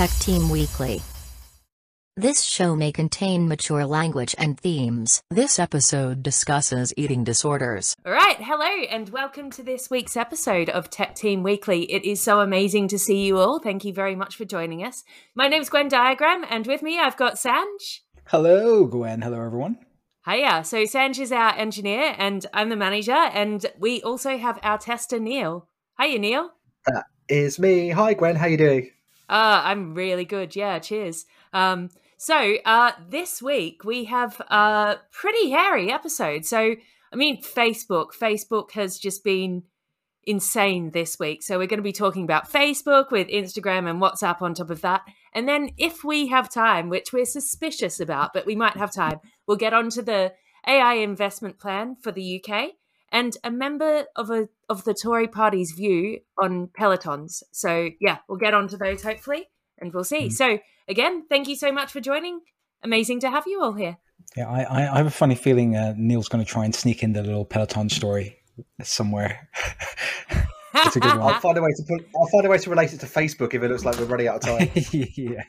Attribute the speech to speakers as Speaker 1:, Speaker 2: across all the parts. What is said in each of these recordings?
Speaker 1: Tech Team Weekly. This show may contain mature language and themes. This episode discusses eating disorders.
Speaker 2: All right, hello and welcome to this week's episode of Tech Team Weekly. It is so amazing to see you all. Thank you very much for joining us. My name's Gwen Diagram, and with me I've got Sanj.
Speaker 3: Hello, Gwen. Hello, everyone.
Speaker 2: Hiya. So Sanj is our engineer and I'm the manager, and we also have our tester, Neil. Hiya, Neil.
Speaker 4: That is me. Hi, Gwen. How you doing?
Speaker 2: I'm really good. Yeah, cheers. So this week we have a pretty hairy episode. So, I mean, Facebook has just been insane this week. So we're going to be talking about Facebook with Instagram and WhatsApp on top of that. And then if we have time, which we're suspicious about, but we might have time, we'll get onto the AI investment plan for the UK and a member of the Tory party's view on Pelotons. So yeah, we'll get onto those hopefully, and we'll see. So again, thank you so much for joining. Amazing to have you all here.
Speaker 3: Yeah, I have a funny feeling Neil's going to try and sneak in the little Peloton story somewhere. It's a good one.
Speaker 4: I'll find a way to relate it to Facebook if it looks like we're running out of time.
Speaker 3: Yeah.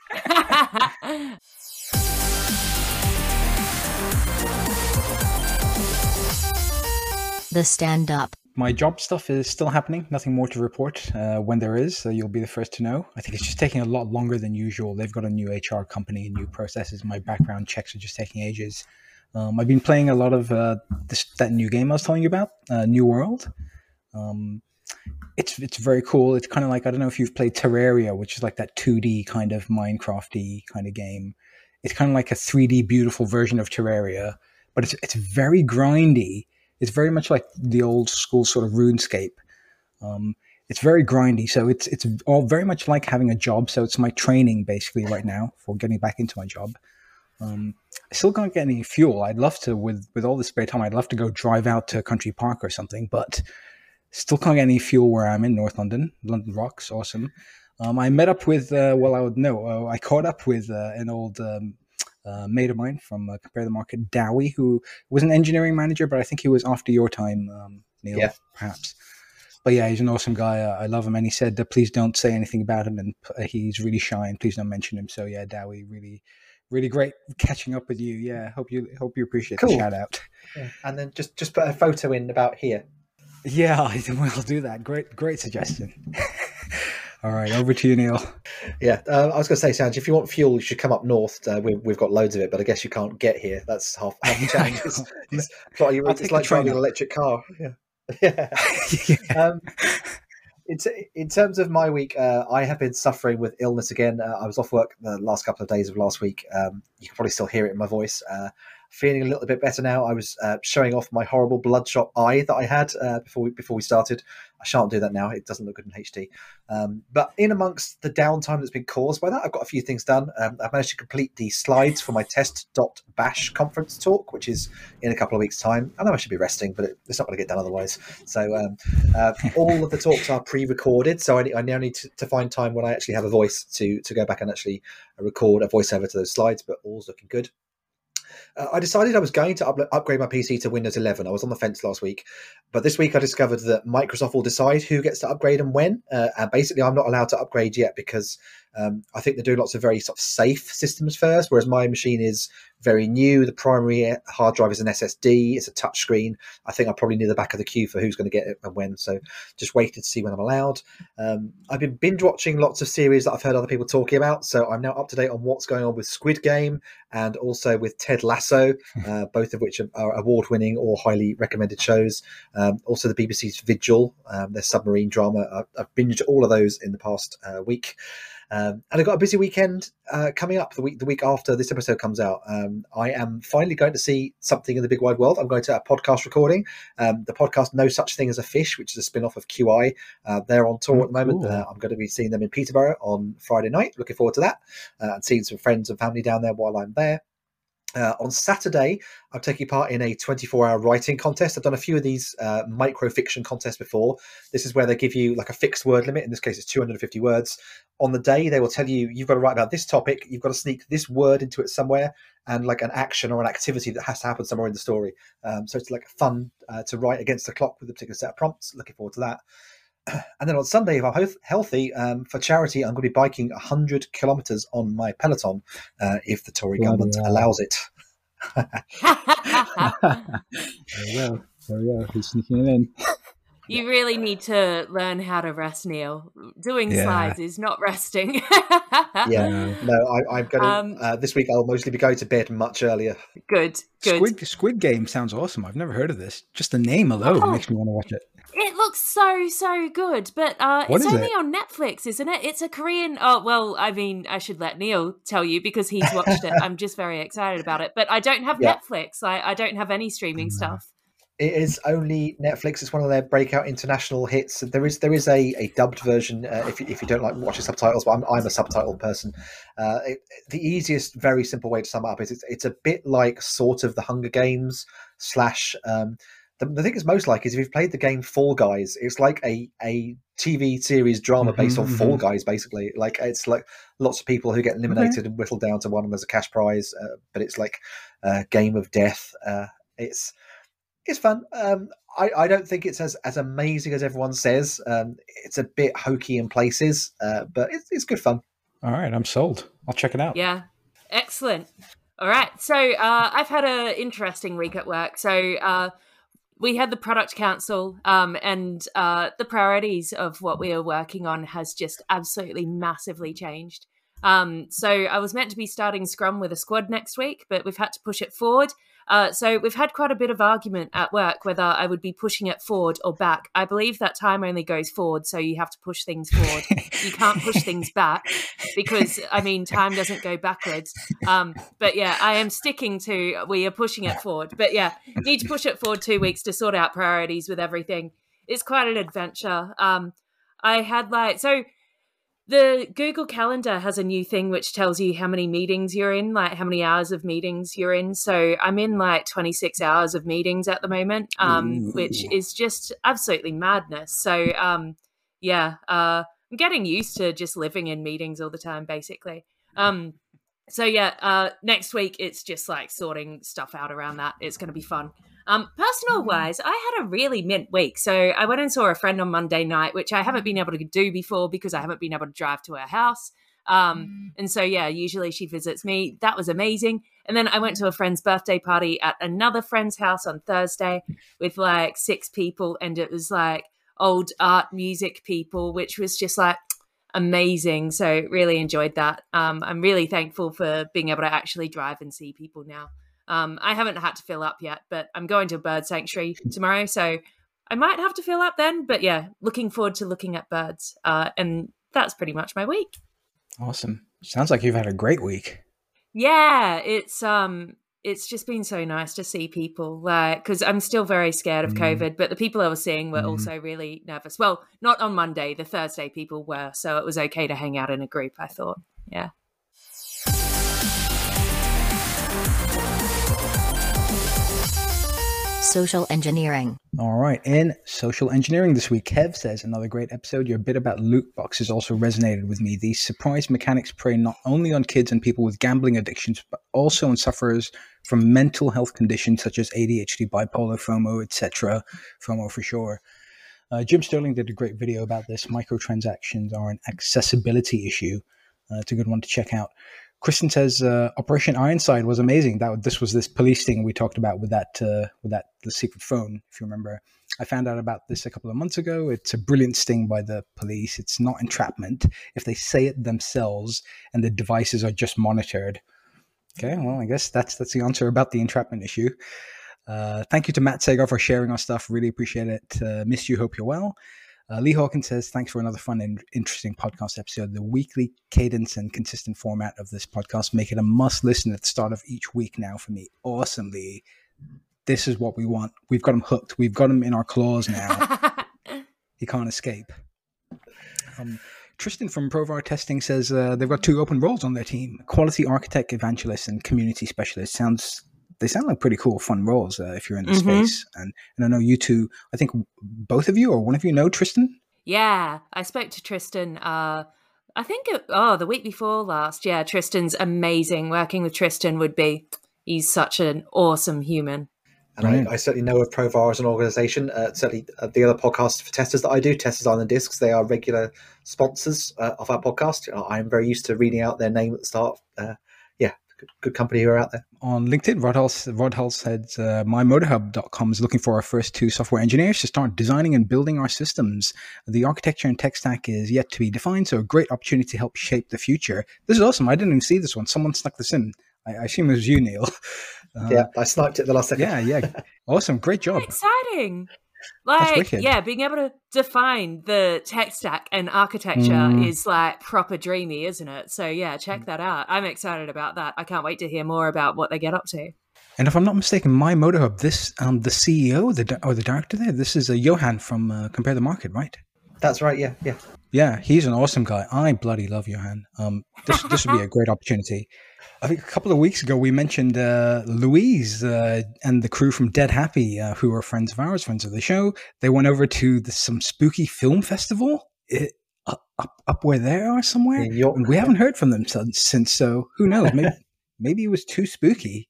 Speaker 1: The stand-up.
Speaker 3: My job stuff is still happening. Nothing more to report. When there is, so you'll be the first to know. I think it's just taking a lot longer than usual. They've got a new HR company, new processes. My background checks are just taking ages. I've been playing a lot of that new game I was telling you about, New World. It's very cool. It's kind of like, I don't know if you've played Terraria, which is like that 2D kind of Minecraft-y kind of game. It's kind of like a 3D beautiful version of Terraria, but it's very grindy. It's very much like the old school sort of RuneScape. It's very grindy, so it's all very much like having a job. So it's my training basically right now for getting back into my job. I still can't get any fuel. I'd love to, with all the spare time, I'd love to go drive out to Country Park or something, but still can't get any fuel where I'm in North London. London rocks, awesome. I met up with, I caught up with an old mate of mine from Compare the Market, Dowie, who was an engineering manager, but I think he was after your time, Neil, perhaps. But yeah, he's an awesome guy. I love him. And he said, please don't say anything about him. And he's really shy and please don't mention him. So yeah, Dowie, really, really great catching up with you. Yeah, hope you appreciate the shout out.
Speaker 4: Yeah. And then just put a photo in about here.
Speaker 3: Yeah, I will do that. Great suggestion. All right, over to you, Neil.
Speaker 4: Yeah, I was going to say, Sanj, if you want fuel, you should come up north. We've got loads of it, but I guess you can't get here. That's half the challenge. It's like driving an electric car. Yeah. In terms of my week, I have been suffering with illness again. I was off work the last couple of days of last week. You can probably still hear it in my voice. Feeling a little bit better now. I was showing off my horrible bloodshot eye that I had before we started. I shan't do that now. It doesn't look good in HD. But in amongst the downtime that's been caused by that, I've got a few things done. I've managed to complete the slides for my test.bash conference talk, which is in a couple of weeks' time. I know I should be resting, but it's not going to get done otherwise. So all of the talks are pre-recorded. So I now need to find time when I actually have a voice to go back and actually record a voiceover to those slides, but all's looking good. I decided I was going to upgrade my PC to Windows 11. I was on the fence last week, but this week I discovered that Microsoft will decide who gets to upgrade and when. And basically, I'm not allowed to upgrade yet because I think they're doing lots of very sort of safe systems first, whereas my machine is very new. The primary hard drive is an SSD. It's a touch screen. I think I'll probably near the back of the queue for who's going to get it and when. So just waited to see when I'm allowed. I've been binge watching lots of series that I've heard other people talking about. So I'm now up to date on what's going on with Squid Game and also with Ted Lasso, both of which are award-winning or highly recommended shows. Also the BBC's Vigil, their submarine drama. I've binged all of those in the past week. And I've got a busy weekend coming up the week after this episode comes out. I am finally going to see something in the big wide world. I'm going to a podcast recording. The podcast No Such Thing as a Fish, which is a spin-off of QI. They're on tour at the moment. I'm going to be seeing them in Peterborough on Friday night. Looking forward to that and seeing some friends and family down there while I'm there. On Saturday, I'm taking part in a 24-hour writing contest. I've done a few of these micro-fiction contests before. This is where they give you like a fixed word limit. In this case, it's 250 words. On the day, they will tell you, you've got to write about this topic. You've got to sneak this word into it somewhere and like an action or an activity that has to happen somewhere in the story. So it's like fun to write against the clock with a particular set of prompts. Looking forward to that. And then on Sunday, if I'm healthy, for charity, I'm going to be biking 100 kilometers on my Peloton if the Tory government allows it.
Speaker 3: There we go. There we go. He's sneaking it in.
Speaker 2: You really need to learn how to rest, Neil. Doing slides is not resting.
Speaker 4: I'm going to, this week I'll mostly be going to bed much earlier.
Speaker 2: Good.
Speaker 3: Squid Game sounds awesome. I've never heard of this. Just the name alone makes me want to watch it.
Speaker 2: It looks so good, but it's only on Netflix, isn't it? It's a Korean... Oh, well, I mean, I should let Neil tell you because he's watched it. I'm just very excited about it. But I don't have Netflix. I don't have any streaming stuff.
Speaker 4: It is only Netflix. It's one of their breakout international hits. There is a dubbed version if you don't like watching subtitles, but I'm a subtitle person. The easiest, very simple way to sum it up is it's a bit like sort of the Hunger Games / the thing it's most like is if you've played the game Fall Guys, it's like a TV series drama based on Fall Guys, basically. Like it's like lots of people who get eliminated and whittled down to one, and there's a cash prize, but it's like a game of death. It's fun. I don't think it's as amazing as everyone says. It's a bit hokey in places, but it's good fun.
Speaker 3: All right, I'm sold. I'll check it out.
Speaker 2: Yeah, excellent. All right, so I've had an interesting week at work. So we had the product council, and the priorities of what we are working on has just absolutely massively changed. So I was meant to be starting Scrum with a squad next week, but we've had to push it forward. So we've had quite a bit of argument at work whether I would be pushing it forward or back. I believe that time only goes forward, so you have to push things forward. You can't push things back because, I mean, time doesn't go backwards. But yeah, I am sticking to we are pushing it forward. But yeah, need to push it forward 2 weeks to sort out priorities with everything. It's quite an adventure. I had the Google Calendar has a new thing which tells you how many meetings you're in, like how many hours of meetings you're in. So I'm in like 26 hours of meetings at the moment, which is just absolutely madness. So I'm getting used to just living in meetings all the time, basically. Next week it's just like sorting stuff out around that. It's going to be fun. Personal wise, I had a really mint week. So I went and saw a friend on Monday night, which I haven't been able to do before because I haven't been able to drive to her house. And so, yeah, usually she visits me. That was amazing. And then I went to a friend's birthday party at another friend's house on Thursday with like 6 people. And it was like old art music people, which was just like amazing. So really enjoyed that. I'm really thankful for being able to actually drive and see people now. I haven't had to fill up yet, but I'm going to a bird sanctuary tomorrow, so I might have to fill up then. But yeah, looking forward to looking at birds. And that's pretty much my week.
Speaker 3: Awesome. Sounds like you've had a great week.
Speaker 2: Yeah, it's just been so nice to see people, like, because I'm still very scared of COVID, but the people I was seeing were also really nervous. Well, not on Monday, the Thursday people were, so it was okay to hang out in a group, I thought. Yeah.
Speaker 1: Social engineering.
Speaker 3: All right. In social engineering this week, Kev says, another great episode. Your bit about loot boxes also resonated with me. These surprise mechanics prey not only on kids and people with gambling addictions, but also on sufferers from mental health conditions such as ADHD, bipolar, FOMO, etc. FOMO for sure. Jim Sterling did a great video about this. Microtransactions are an accessibility issue. It's a good one to check out. Kristen says Operation Ironside was amazing. This was this police thing we talked about with the secret phone, if you remember. I found out about this a couple of months ago. It's a brilliant sting by the police. It's not entrapment if they say it themselves and the devices are just monitored. Okay, well, I guess that's the answer about the entrapment issue. Thank you to Matt Sagar for sharing our stuff. Really appreciate it. Miss you. Hope you're well. Lee Hawkins says, thanks for another fun and interesting podcast episode. The weekly cadence and consistent format of this podcast make it a must listen at the start of each week now for me. Awesome, Lee. This is what we want. We've got him hooked. We've got him in our claws now. He can't escape. Tristan from Provar Testing says they've got 2 open roles on their team. Quality architect, evangelist, and community specialist. They sound like pretty cool, fun roles if you're in the space. And I know you two, I think both of you or one of you know Tristan?
Speaker 2: Yeah, I spoke to Tristan, I think, the week before last. Yeah, Tristan's amazing. Working with Tristan he's such an awesome human.
Speaker 4: And I certainly know of Provar as an organization. Certainly the other podcast for testers that I do, Testers on the Discs, they are regular sponsors of our podcast. I'm very used to reading out their name at the start. Good company who are out there.
Speaker 3: On LinkedIn, Rodhull said, mymotorhub.com is looking for our first 2 software engineers to start designing and building our systems. The architecture and tech stack is yet to be defined, so a great opportunity to help shape the future. This is awesome. I didn't even see this one. Someone snuck this in. I assume it was you, Neil.
Speaker 4: Yeah, I sniped it the last second.
Speaker 3: Yeah. Awesome. Great job.
Speaker 2: Exciting. Being able to define the tech stack and architecture is like proper dreamy, isn't it? So yeah, check that out. I'm excited about that. I can't wait to hear more about what they get up to.
Speaker 3: And if I'm not mistaken, My Motorhub, this the CEO or the director there, this is Johan from Compare the Market, right?
Speaker 4: That's right. Yeah.
Speaker 3: Yeah, he's an awesome guy. I bloody love Johan. This would be a great opportunity. I think a couple of weeks ago we mentioned Louise and the crew from Dead Happy, who are friends of ours, friends of the show. They went over to some spooky film festival up where they are somewhere.
Speaker 4: In York.
Speaker 3: And we haven't heard from them since. So who knows? Maybe it was too spooky.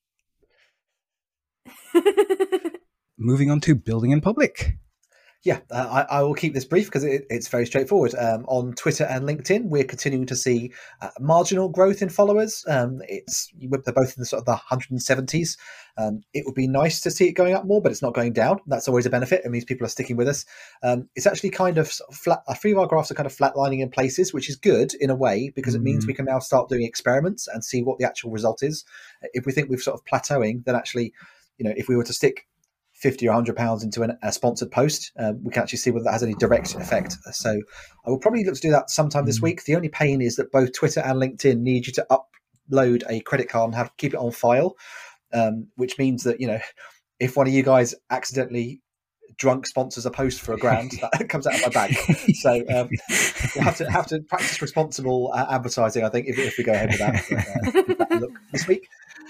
Speaker 3: Moving on to building in public.
Speaker 4: Yeah, I will keep this brief because it's very straightforward. On Twitter and LinkedIn, we're continuing to see marginal growth in followers. They're both in the sort of the 170s. It would be nice to see it going up more, but it's not going down. That's always a benefit. It means people are sticking with us. It's actually kind of flat. A few of our graphs are kind of flatlining in places, which is good in a way because it means we can now start doing experiments and see what the actual result is. If we think we've sort of plateauing, then actually, if we were to stick 50 or £100 into a sponsored post, we can actually see whether that has any direct effect. So I will probably look to do that sometime this week. The only pain is that both Twitter and LinkedIn need you to upload a credit card and have to keep it on file, which means that, if one of you guys accidentally drunk sponsors a post for £1,000, that comes out of my bag. So you have to practice responsible advertising, I think, if we go ahead with that. Look this week.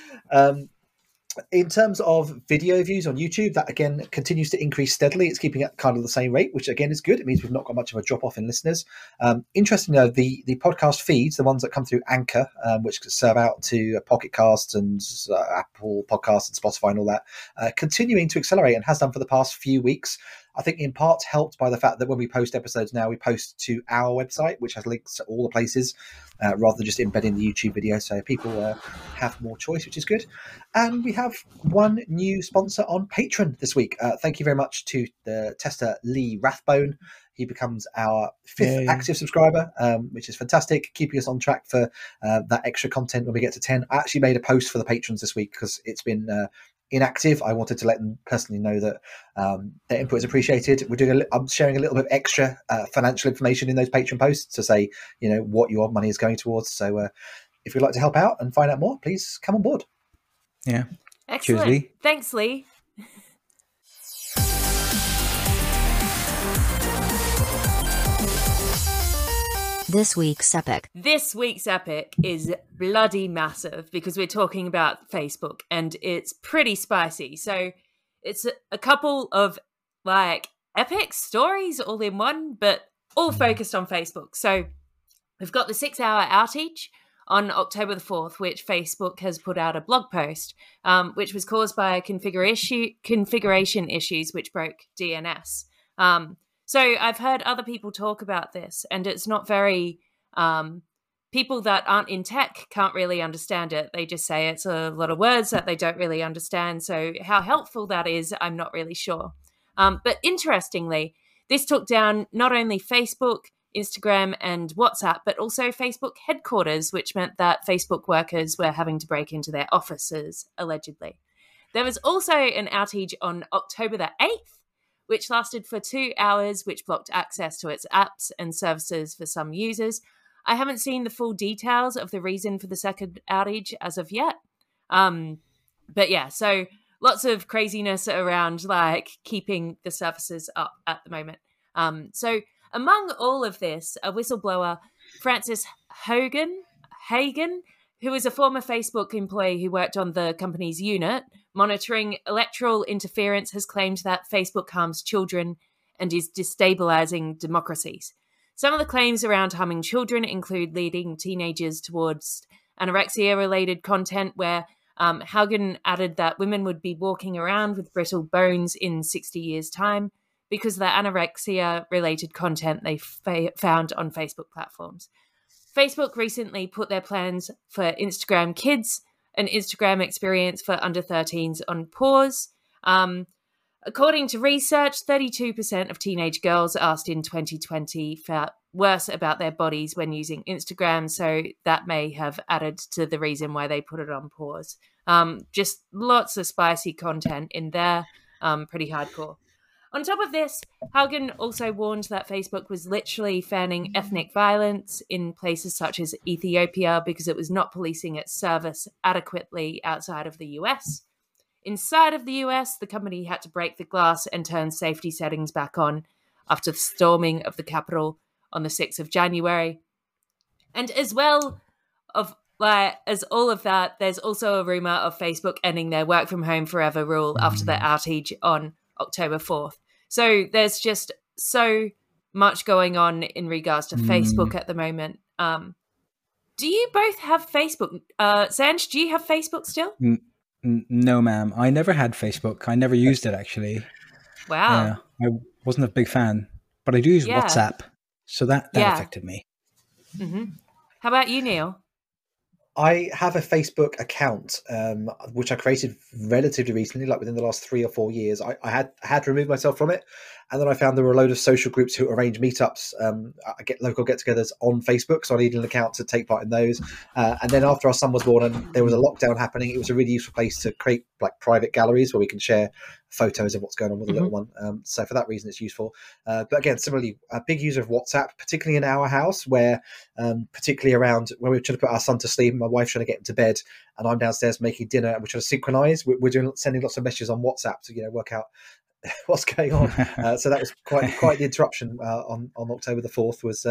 Speaker 4: In terms of video views on YouTube, that again continues to increase steadily. It's keeping at kind of the same rate, which again is good. It means we've not got much of a drop off in listeners. Interestingly, though, the podcast feeds, the ones that come through Anchor, which serve out to Pocket Casts and Apple Podcasts and Spotify and all that, continuing to accelerate and has done for the past few weeks. I think in part helped by the fact that when we post episodes now, we post to our website, which has links to all the places, rather than just embedding the YouTube video. So people have more choice, which is good. And we have one new sponsor on Patreon this week. Thank you very much to the tester Lee Rathbone. He becomes our 5th active subscriber, which is fantastic, keeping us on track for that extra content when we get to 10. I actually made a post for the patrons this week because it's been inactive. I wanted to let them personally know that their input is appreciated. I'm sharing a little bit of extra financial information in those Patreon posts to say, what your money is going towards. So if you'd like to help out and find out more, please come on board.
Speaker 3: Yeah.
Speaker 2: Excellent.
Speaker 3: Cheers, Lee.
Speaker 2: Thanks, Lee.
Speaker 1: This week's epic.
Speaker 2: This week's epic is bloody massive because we're talking about Facebook and it's pretty spicy. So it's a couple of epic stories all in one, but all focused on Facebook. So we've got the 6-hour outage on October the 4th, which Facebook has put out a blog post, which was caused by configuration issues which broke DNS. So I've heard other people talk about this, and it's not very people that aren't in tech can't really understand it. They just say it's a lot of words that they don't really understand. So how helpful that is, I'm not really sure. But interestingly, this took down not only Facebook, Instagram, and WhatsApp, but also Facebook headquarters, which meant that Facebook workers were having to break into their offices, allegedly. There was also an outage on October the 8th, which lasted for 2 hours, which blocked access to its apps and services for some users. I haven't seen the full details of the reason for the second outage as of yet. But yeah, so lots of craziness around keeping the services up at the moment. So among all of this, a whistleblower, Frances Hagen, who is a former Facebook employee who worked on the company's unit monitoring electoral interference, has claimed that Facebook harms children and is destabilizing democracies. Some of the claims around harming children include leading teenagers towards anorexia-related content where Haugen added that women would be walking around with brittle bones in 60 years' time because of the anorexia-related content they found on Facebook platforms. Facebook recently put their plans for Instagram Kids, an Instagram experience for under 13s, on pause. According to research, 32% of teenage girls asked in 2020 felt worse about their bodies when using Instagram, so that may have added to the reason why they put it on pause. Just lots of spicy content in there, pretty hardcore. On top of this, Haugen also warned that Facebook was literally fanning ethnic violence in places such as Ethiopia because it was not policing its service adequately outside of the US. Inside of the US, the company had to break the glass and turn safety settings back on after the storming of the Capitol on the 6th of January. And as well as all of that, there's also a rumor of Facebook ending their work from home forever rule after the outage on October 4th. So there's just so much going on in regards to Facebook at the moment. Do you both have Facebook? Sanj, do you have Facebook still?
Speaker 3: No, ma'am. I never had Facebook. I never used it, actually.
Speaker 2: Wow.
Speaker 3: Yeah, I wasn't a big fan. But I do use WhatsApp. So that affected me.
Speaker 2: Mm-hmm. How about you, Neil?
Speaker 4: I have a Facebook account, which I created relatively recently, like within the last 3 or 4 years. I had to remove myself from it. And then I found there were a load of social groups who arrange meetups. I get local get-togethers on Facebook, so I needed an account to take part in those. And then after our son was born and there was a lockdown happening, it was a really useful place to create like private galleries where we can share photos of what's going on with the little one. So for that reason, it's useful. But again, similarly, a big user of WhatsApp, particularly in our house, where particularly around when we're trying to put our son to sleep, my wife's trying to get him to bed, and I'm downstairs making dinner, and we're trying to synchronize. We're sending lots of messages on WhatsApp to work out what's going on. So that was quite the interruption on October the 4th. Was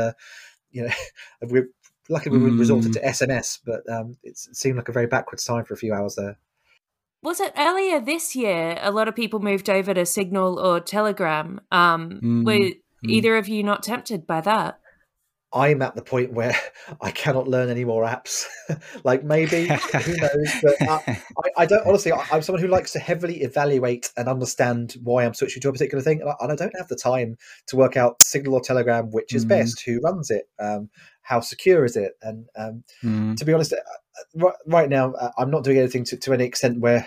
Speaker 4: luckily we resorted to SMS, but it seemed like a very backwards time for a few hours there.
Speaker 2: Was it earlier this year? A lot of people moved over to Signal or Telegram. Were either of you not tempted by that?
Speaker 4: I'm at the point where I cannot learn any more apps. Like maybe, who knows? But I don't, honestly, I'm someone who likes to heavily evaluate and understand why I'm switching to a particular thing. And I don't have the time to work out Signal or Telegram, which is best, who runs it, how secure is it? And to be honest, right now, I'm not doing anything to any extent where,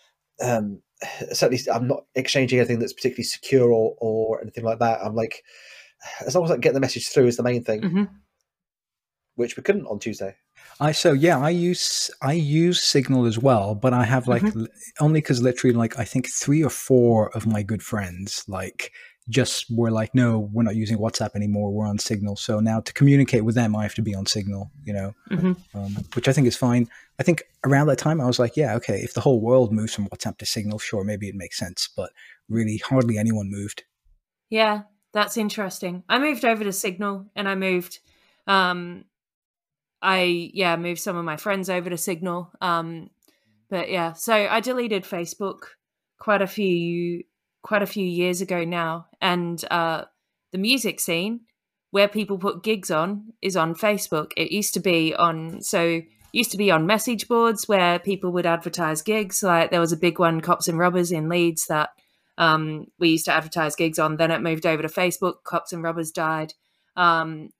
Speaker 4: certainly I'm not exchanging anything that's particularly secure or anything like that. I'm like, as long as I can get the message through is the main thing, which we couldn't on Tuesday. I
Speaker 3: use Signal as well, but I have only because literally I think 3 or 4 of my good friends just were like, no, we're not using WhatsApp anymore. We're on Signal. So now to communicate with them, I have to be on Signal, which I think is fine. I think around that time I was like, yeah, okay, if the whole world moves from WhatsApp to Signal, sure, maybe it makes sense. But really hardly anyone moved.
Speaker 2: Yeah. That's interesting. I moved over to Signal, and I moved. Moved some of my friends over to Signal. But yeah, so I deleted Facebook quite a few years ago now, and the music scene where people put gigs on is on Facebook. It used to be on message boards where people would advertise gigs. Like there was a big one, Cops and Robbers in Leeds, that we used to advertise gigs on. Then it moved over to Facebook. Cops and Robbers died. Can't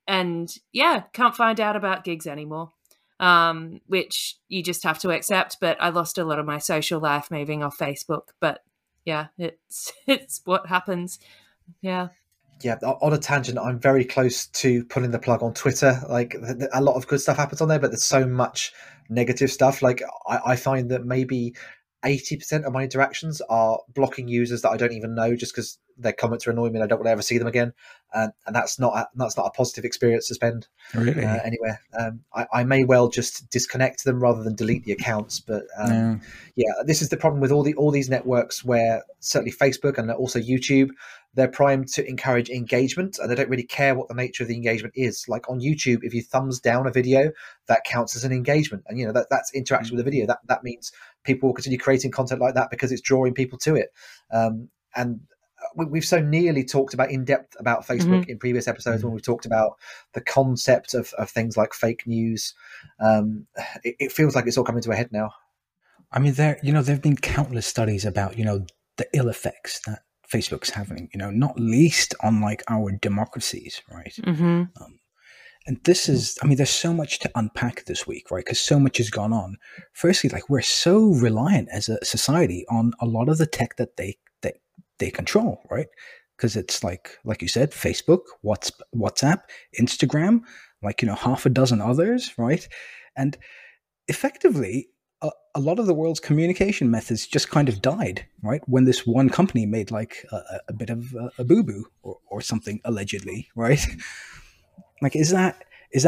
Speaker 2: find out about gigs anymore, which you just have to accept. But I lost a lot of my social life moving off Facebook. But yeah, it's what happens. Yeah.
Speaker 4: Yeah, on a tangent, I'm very close to pulling the plug on Twitter. Like a lot of good stuff happens on there, but there's so much negative stuff. Like I find that maybe 80% of my interactions are blocking users that I don't even know just because their comments are annoying me and I don't want to ever see them again. And that's not a positive experience to spend anywhere. I may well just disconnect them rather than delete the accounts. But this is the problem with all these networks, where certainly Facebook and also YouTube, they're primed to encourage engagement, and they don't really care what the nature of the engagement is. Like on YouTube, if you thumbs down a video, that counts as an engagement, and that's interaction with the video. That means people will continue creating content like that because it's drawing people to it. And we've so nearly talked about in depth about Facebook in previous episodes when we've talked about the concept of things like fake news. It feels like it's all coming to a head now.
Speaker 3: I mean, there've been countless studies about, the ill effects that Facebook's having, not least on like our democracies, right?
Speaker 2: Mm-hmm.
Speaker 3: And this is, I mean, there's so much to unpack this week, right? Because so much has gone on. Firstly, like we're so reliant as a society on a lot of the tech that they control, right? Because it's like you said, Facebook, WhatsApp, Instagram, like, half a dozen others, right? And effectively, a lot of the world's communication methods just kind of died, right? When this one company made like a bit of a boo-boo or something, allegedly, right? Like, is this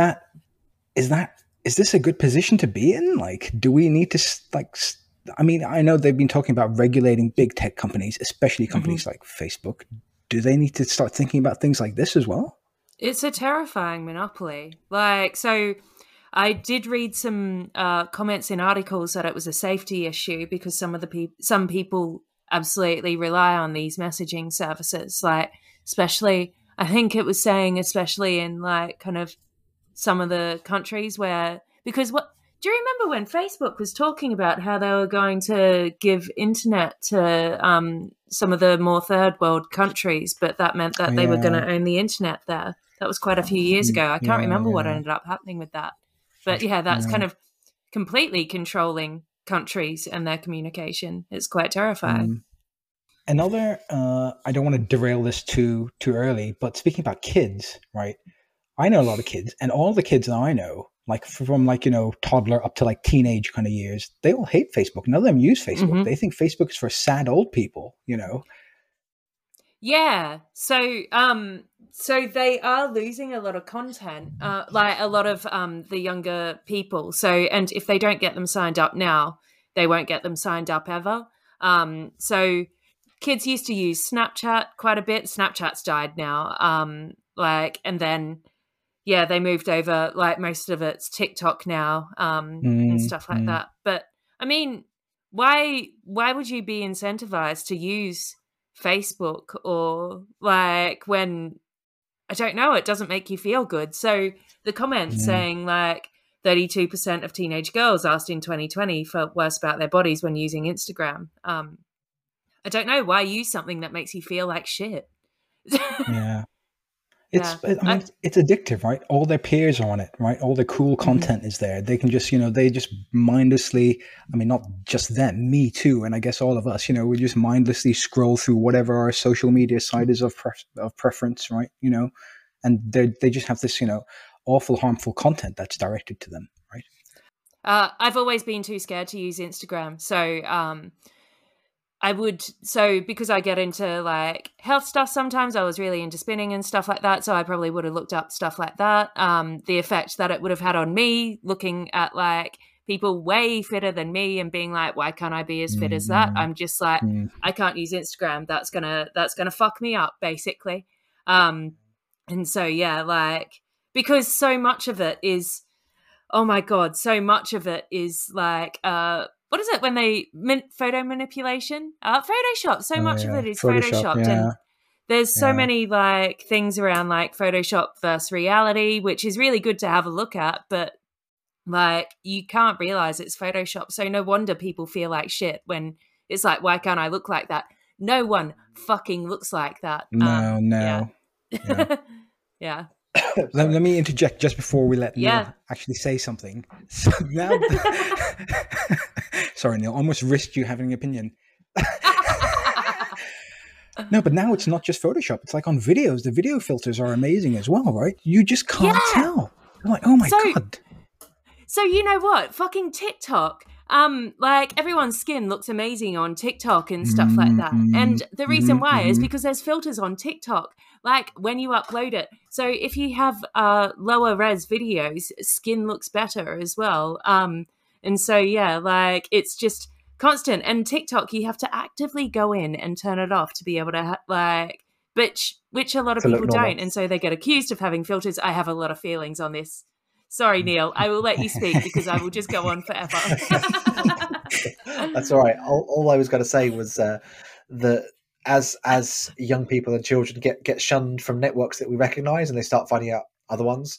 Speaker 3: a good position to be in? Like, do we need to I mean, I know they've been talking about regulating big tech companies, especially companies like Facebook. Do they need to start thinking about things like this as well?
Speaker 2: It's a terrifying monopoly. Like, so I did read some comments in articles that it was a safety issue because some people absolutely rely on these messaging services. Like, especially, I think it was saying, especially in like kind of some of the countries where, because do you remember when Facebook was talking about how they were going to give internet to some of the more third world countries, but that meant that they were going to own the internet there? That was quite a few years ago. I can't remember what ended up happening with that. But yeah, that's kind of completely controlling countries and their communication. It's quite terrifying.
Speaker 3: Another, I don't want to derail this too early, but speaking about kids, right? I know a lot of kids, and all the kids that I know, like from like, toddler up to like teenage kind of years, they all hate Facebook. None of them use Facebook. Mm-hmm. They think Facebook is for sad old people,
Speaker 2: Yeah. So they are losing a lot of content, like a lot of the younger people. So, and if they don't get them signed up now, they won't get them signed up ever. So kids used to use Snapchat quite a bit. Snapchat's died now. And then, yeah, they moved over, like most of it's TikTok now, and stuff like that. But I mean, why would you be incentivized to use Facebook or like when, I don't know, it doesn't make you feel good. So the comments saying like 32% of teenage girls asked in 2020 felt worse about their bodies when using Instagram. I don't know, why use something that makes you feel like shit?
Speaker 3: Yeah. It's addictive, right? All their peers are on it, right? All the cool content is there. They can just, they just mindlessly, I mean, not just them, me too. And I guess all of us, we just mindlessly scroll through whatever our social media site is of preference, right? And they just have this, awful, harmful content that's directed to them, right?
Speaker 2: I've always been too scared to use Instagram. So, because I get into like health stuff sometimes, I was really into spinning and stuff like that. So I probably would have looked up stuff like that. The effect that it would have had on me, looking at like people way fitter than me and being like, why can't I be as fit as that? I'm just like, I can't use Instagram. That's gonna fuck me up, basically. And so, yeah, like, because so much of it is, oh my God, so much of it is like, what is it when they photo manipulation? Photoshop. So much of it is Photoshopped.
Speaker 3: Yeah.
Speaker 2: And there's so many like things around like Photoshop versus reality, which is really good to have a look at, but like you can't realize it's Photoshop. So no wonder people feel like shit when it's like, why can't I look like that? No one fucking looks like that.
Speaker 3: No.
Speaker 2: Yeah. Yeah.
Speaker 3: Let me interject just before we let Neil actually say something. So now, sorry, Neil, almost risked you having an opinion. No, but now it's not just Photoshop. It's like on videos. The video filters are amazing as well, right? You just can't tell. You're like, oh my God.
Speaker 2: So you know what? Fucking TikTok. Like everyone's skin looks amazing on TikTok and stuff like that. And the reason why is because there's filters on TikTok, like when you upload it. So if you have lower res videos, skin looks better as well. And so, yeah, like it's just constant. And TikTok, you have to actively go in and turn it off to be able to which a lot of people don't. And so they get accused of having filters. I have a lot of feelings on this. Sorry, Neil, I will let you speak because I will just go on forever.
Speaker 4: That's all right. All I was going to say was that as young people and children get shunned from networks that we recognise and they start finding out other ones,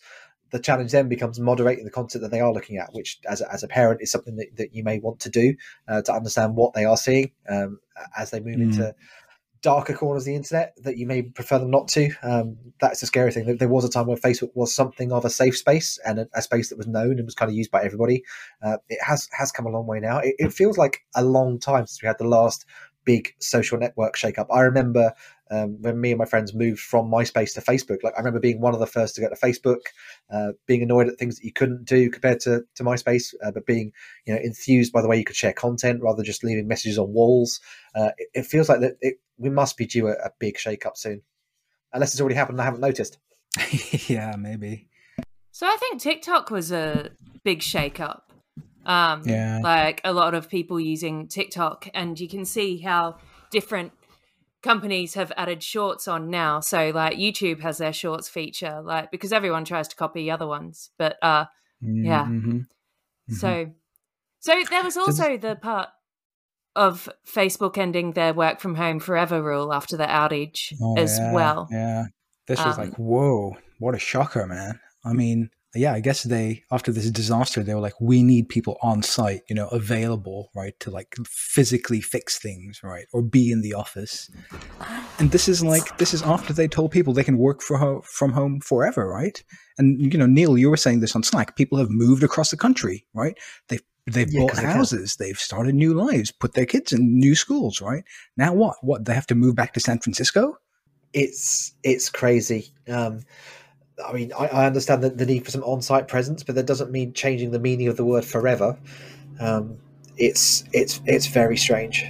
Speaker 4: the challenge then becomes moderating the content that they are looking at, which as a parent is something that you may want to do to understand what they are seeing as they move into darker corners of the internet that you may prefer them not to. That's the scary thing. There was a time where Facebook was something of a safe space and a space that was known and was kind of used by everybody. It has come a long way now. It feels like a long time since we had the last big social network shake-up. I remember when me and my friends moved from MySpace to Facebook. Like, I remember being one of the first to get to Facebook, being annoyed at things that you couldn't do compared to MySpace, but being enthused by the way you could share content rather than just leaving messages on walls. It feels like that we must be due a big shake-up soon, unless it's already happened and I haven't noticed.
Speaker 3: Yeah, maybe.
Speaker 2: So I think TikTok was a big shake-up.
Speaker 3: Yeah.
Speaker 2: Like a lot of people using TikTok, and you can see how different companies have added shorts on now. So like YouTube has their shorts feature, like because everyone tries to copy other ones. But yeah. So there was also the part of Facebook ending their work from home forever rule after the outage as well.
Speaker 3: Yeah. This was like, whoa, what a shocker, man. I mean, yeah, I guess after this disaster, they were like, we need people on site, available, right, to like physically fix things, right, or be in the office. And this is after they told people they can work from home forever, right? And, Neil, you were saying this on Slack. People have moved across the country, right? They've bought houses, they've started new lives, put their kids in new schools, right? Now what? What, they have to move back to San Francisco?
Speaker 4: It's crazy. I mean, I understand the need for some on-site presence, but that doesn't mean changing the meaning of the word forever. It's very strange.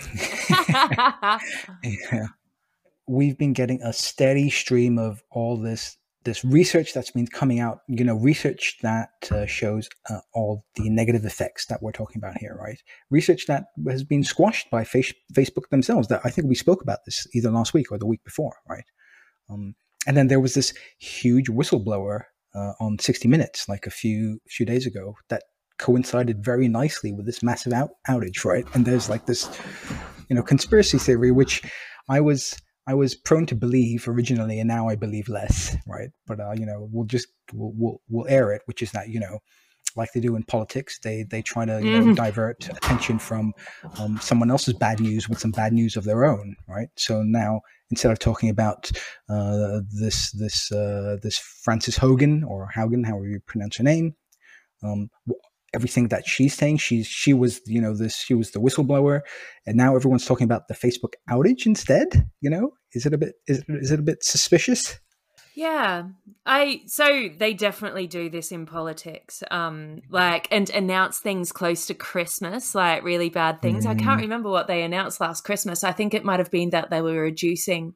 Speaker 3: Yeah. We've been getting a steady stream of all this research that's been coming out, research that shows all the negative effects that we're talking about here, right? Research that has been squashed by Facebook themselves. That I think we spoke about this either last week or the week before, right? And then there was this huge whistleblower on 60 Minutes, like a few days ago, that coincided very nicely with this massive outage, right? And there's like this, conspiracy theory, which I was prone to believe originally, and now I believe less, right? But we'll air it, which is that like they do in politics, they try to divert attention from someone else's bad news with some bad news of their own, right? So now instead of talking about this Frances Hogan or Haugen, however you pronounce her name, everything that she's saying, she was she was the whistleblower, and now everyone's talking about the Facebook outage instead. Is it a bit suspicious?
Speaker 2: Yeah, so they definitely do this in politics, and announce things close to Christmas, like really bad things. I can't remember what they announced last Christmas. I think it might have been that they were reducing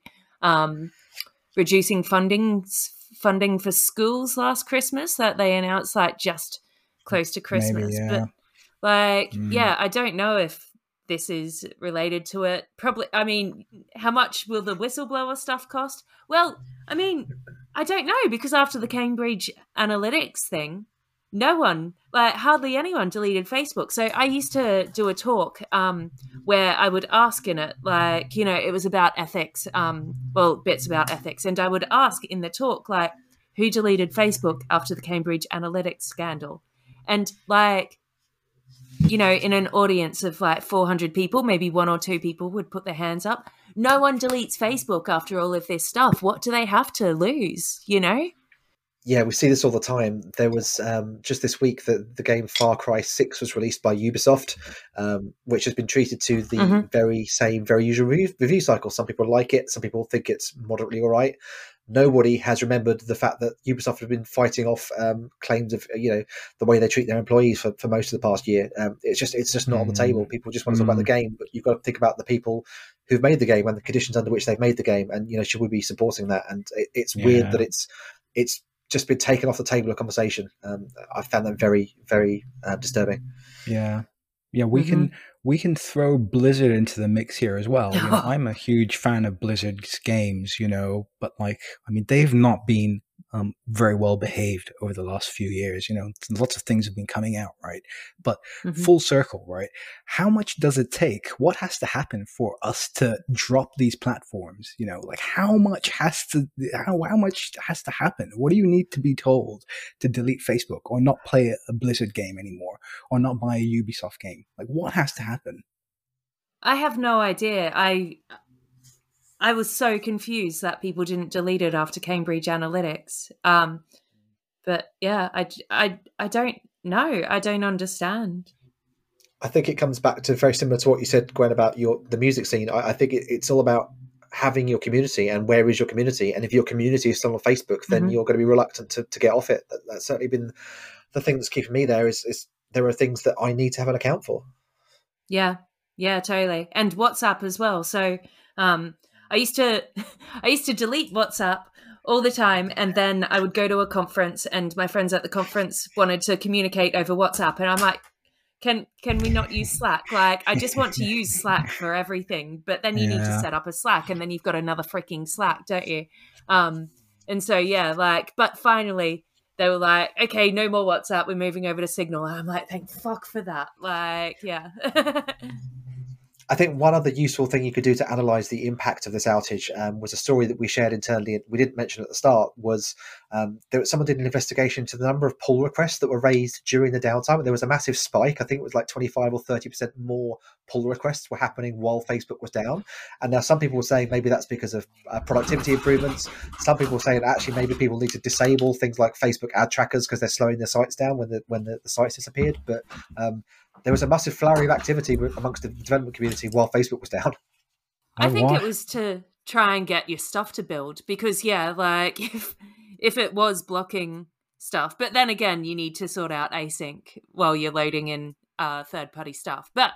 Speaker 2: funding for schools last Christmas. That they announced like just close to Christmas.
Speaker 3: Maybe, yeah.
Speaker 2: But I don't know if this is related to it. Probably. I mean, how much will the whistleblower stuff cost? Well, I mean, I don't know, because after the Cambridge Analytics thing, hardly anyone deleted Facebook. So I used to do a talk where I would ask in it, it was about ethics, bits about ethics. And I would ask in the talk, who deleted Facebook after the Cambridge Analytics scandal? And in an audience of 400 people, maybe one or two people would put their hands up. No one deletes Facebook after all of this stuff. What do they have to lose,
Speaker 4: Yeah, we see this all the time. There was just this week that the game Far Cry 6 was released by Ubisoft, which has been treated to the very usual review cycle. Some people like it. Some people think it's moderately all right. Nobody has remembered the fact that Ubisoft have been fighting off claims of the way they treat their employees for most of the past year. It's just not on the table. People just want to talk about the game, but you've got to think about the people who've made the game and the conditions under which they've made the game, and should we be supporting that? And it's weird that it's just been taken off the table of conversation. I found that very, very disturbing.
Speaker 3: Yeah. We can throw Blizzard into the mix here as well. I'm a huge fan of Blizzard's games, but they've not been very well behaved over the last few years. Lots of things have been coming out, right? But
Speaker 2: Mhm.
Speaker 3: full circle, right? How much does it take? What has to happen for us to drop these platforms? Like how much has to happen? What do you need to be told to delete Facebook or not play a Blizzard game anymore or not buy a Ubisoft game? Like what has to happen?
Speaker 2: I have no idea. I was so confused that people didn't delete it after Cambridge Analytics. But yeah, I don't know. I don't understand.
Speaker 4: I think it comes back to very similar to what you said, Gwen, about the music scene. I think it's all about having your community and where is your community. And if your community is still on Facebook, then you're going to be reluctant to get off it. That's certainly been the thing that's keeping me there is there are things that I need to have an account for.
Speaker 2: Yeah, totally. And WhatsApp as well. So I used to delete WhatsApp all the time, and then I would go to a conference and my friends at the conference wanted to communicate over WhatsApp, and I'm like, can we not use Slack? Like, I just want to use Slack for everything, but then you need to set up a Slack, and then you've got another freaking Slack, don't you? And so but finally they were like, okay, no more WhatsApp, we're moving over to Signal. And I'm like, thank fuck for that. Like, yeah.
Speaker 4: I think one other useful thing you could do to analyze the impact of this outage was a story that we shared internally, and we didn't mention at the start, was someone did an investigation into the number of pull requests that were raised during the downtime, and there was a massive spike. I think it was like 25 or 30% more pull requests were happening while Facebook was down. And now some people were saying maybe that's because of productivity improvements. Some people were saying actually maybe people need to disable things like Facebook ad trackers because they're slowing their sites down when the sites disappeared. But there was a massive flurry of activity amongst the development community while Facebook was down.
Speaker 2: I think it was to try and get your stuff to build, because if it was blocking stuff, but then again, you need to sort out async while you're loading in third-party stuff. But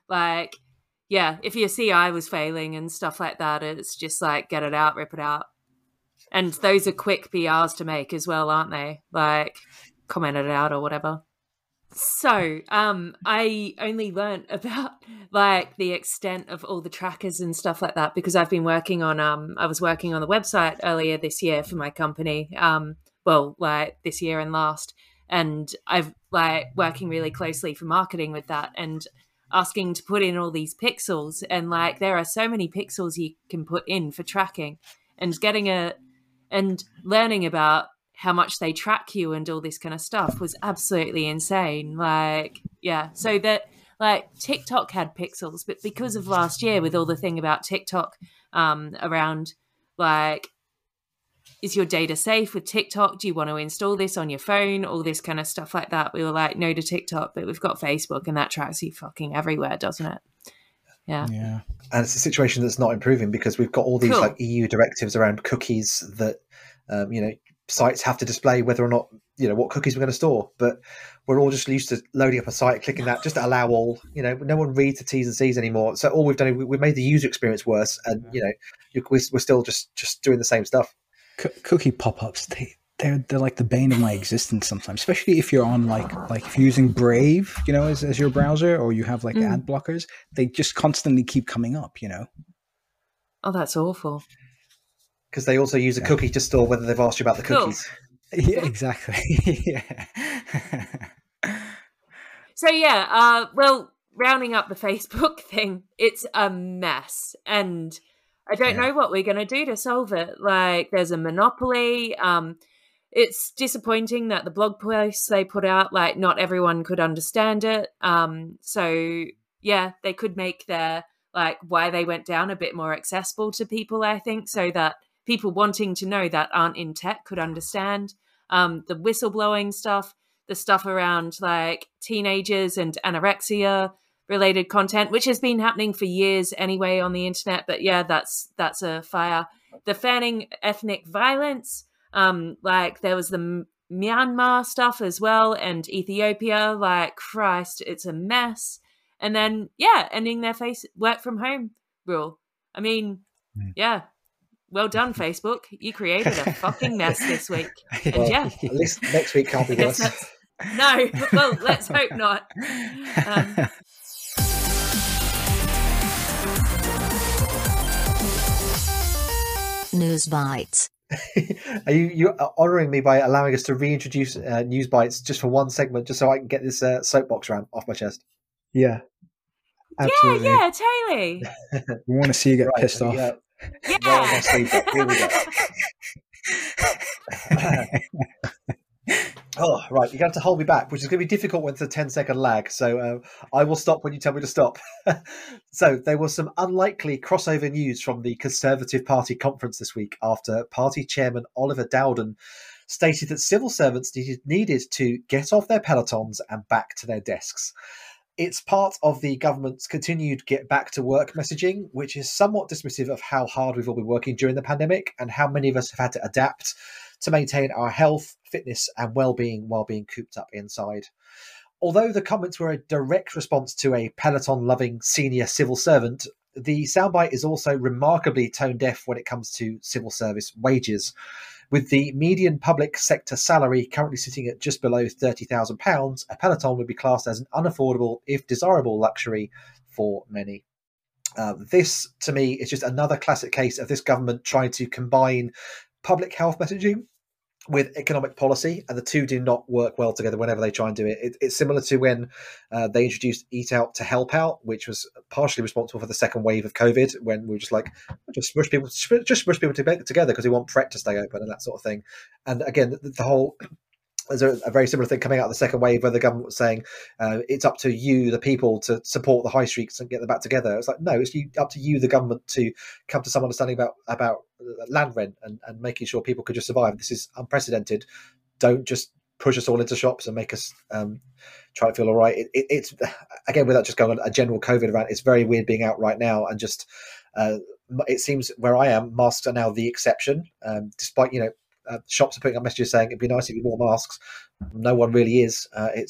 Speaker 2: if your CI was failing and stuff like that, it's just like, get it out, rip it out. And those are quick PRs to make as well, aren't they? Like, comment it out or whatever. So, I only learned about the extent of all the trackers and stuff like that because I've been working on, I was working on the website earlier this year for my company, this year and last, and I've working really closely for marketing with that and asking to put in all these pixels, and there are so many pixels you can put in for tracking, and and learning about how much they track you and all this kind of stuff was absolutely insane. So that TikTok had pixels, but because of last year with all the thing about TikTok around is your data safe with TikTok? Do you want to install this on your phone? All this kind of stuff like that. We were like, no to TikTok, but we've got Facebook and that tracks you fucking everywhere, doesn't it? Yeah.
Speaker 4: And it's a situation that's not improving because we've got all these EU directives around cookies that, sites have to display whether or not, what cookies we're going to store. But we're all just used to loading up a site, clicking that just to allow all, no one reads the T's and C's anymore. So all we've done, we've made the user experience worse. And, we're still just doing the same stuff.
Speaker 3: Cookie pop-ups, they're like the bane of my existence sometimes, especially if you're on like if you're using Brave, as your browser, or you have ad blockers, they just constantly keep coming up,
Speaker 2: Oh, that's awful.
Speaker 4: Because they also use a cookie to store whether they've asked you about the cookies.
Speaker 3: Yeah, exactly. Yeah.
Speaker 2: So rounding up the Facebook thing, it's a mess, and I don't know what we're going to do to solve it. There's a monopoly. It's disappointing that the blog posts they put out, not everyone could understand it. So they could make their why they went down a bit more accessible to people, I think, so that people wanting to know that aren't in tech could understand. The whistleblowing stuff, the stuff around teenagers and anorexia related content, which has been happening for years anyway on the internet, but that's a fire. The fanning ethnic violence, there was the Myanmar stuff as well, and Ethiopia, Christ, it's a mess. And then ending their work from home rule. I mean, well done, Facebook. You created a fucking mess this week. And
Speaker 4: at least next week can't be worse.
Speaker 2: No, well, let's hope not.
Speaker 1: News Bites.
Speaker 4: Are you honouring me by allowing us to reintroduce News Bites just for one segment, just so I can get this soapbox rant off my chest?
Speaker 3: Yeah, absolutely.
Speaker 2: Yeah, totally.
Speaker 3: We want to see you get
Speaker 4: Right,
Speaker 3: pissed off.
Speaker 2: Yeah.
Speaker 4: roll my sleeve up. Here we go. Oh, right. You're going to have to hold me back, which is going to be difficult when it's a 10-second lag. So I will stop when you tell me to stop. So there was some unlikely crossover news from the Conservative Party conference this week after party chairman Oliver Dowden stated that civil servants needed to get off their pelotons and back to their desks. It's part of the government's continued get back to work messaging, which is somewhat dismissive of how hard we've all been working during the pandemic and how many of us have had to adapt to maintain our health, fitness and well-being while being cooped up inside. Although the comments were a direct response to a Peloton-loving senior civil servant, the soundbite is also remarkably tone-deaf when it comes to civil service wages. With the median public sector salary currently sitting at just below £30,000, a Peloton would be classed as an unaffordable, if desirable, luxury for many. This, to me, is just another classic case of this government trying to combine public health messaging with economic policy, and the two do not work well together whenever they try and do it. It's similar to when they introduced Eat Out to Help Out, which was partially responsible for the second wave of COVID, when we were just like, just rush people together because we want Pret to stay open and that sort of thing. And again, the whole... There's a very similar thing coming out of the second wave where the government was saying it's up to you, the people, to support the high streets and get them back together. It's like, no, it's up to you, the government, to come to some understanding about land rent and making sure people could just survive. This is unprecedented. Don't just push us all into shops and make us try to feel all right. It's, again, without just going on a general COVID rant, it's very weird being out right now and just it seems where I am, masks are now the exception, despite, shops are putting up messages saying it'd be nice if you wore masks. No one really is.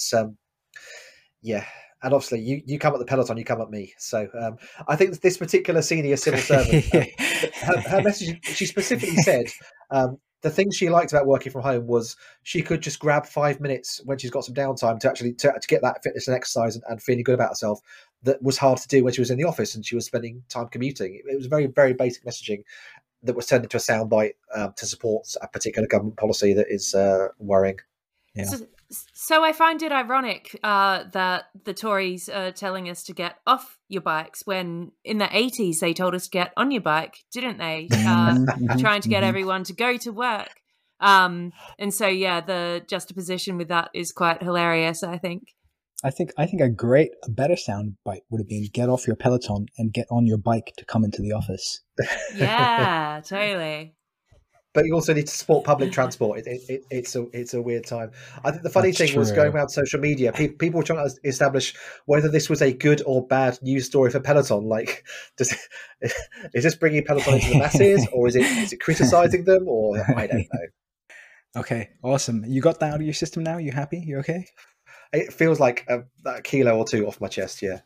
Speaker 4: Yeah. And obviously, you come at the Peloton, you come at me. So I think this particular senior civil servant, her message, she specifically said the thing she liked about working from home was she could just grab 5 minutes when she's got some downtime to actually to get that fitness and exercise and feeling good about herself. That was hard to do when she was in the office and she was spending time commuting. It was very, very basic messaging that was turned into a soundbite to support a particular government policy that is worrying.
Speaker 3: Yeah.
Speaker 2: So I find it ironic that the Tories are telling us to get off your bikes when in the 80s they told us to get on your bike, didn't they? Trying to get everyone to go to work. And so, yeah, the juxtaposition with that is quite hilarious, I think.
Speaker 3: I think a better sound bite would have been get off your Peloton and get on your bike to come into the office.
Speaker 2: Yeah, totally.
Speaker 4: But you also need to support public transport. It's a weird time. I think the funny thing was going around social media, people were trying to establish whether this was a good or bad news story for Peloton. Like, is this bringing Peloton into the masses, or is it criticizing them, or I don't know.
Speaker 3: Okay, awesome. You got that out of your system now? You happy? You okay?
Speaker 4: It feels like a kilo or two off my chest, yeah.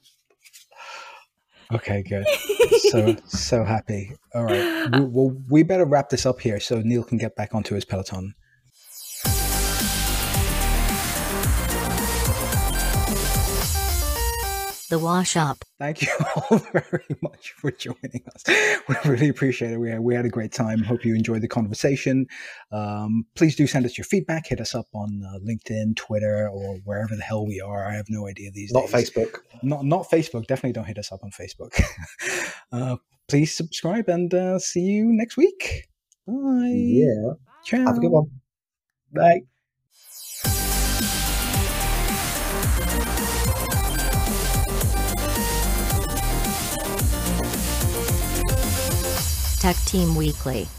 Speaker 3: Okay, good. So happy. All right. We better wrap this up here so Neil can get back onto his Peloton.
Speaker 1: The Wash Up.
Speaker 3: Thank you all very much for joining us. We really appreciate it. We had a great time. Hope you enjoyed the conversation. Please do send us your feedback. Hit us up on LinkedIn, Twitter, or wherever the hell we are. I have no idea these days.
Speaker 4: Not Facebook.
Speaker 3: Not Facebook. Definitely don't hit us up on Facebook. Please subscribe and see you next week. Bye.
Speaker 4: Yeah.
Speaker 3: Ciao.
Speaker 4: Have a good one. Bye.
Speaker 1: Tech Team Weekly.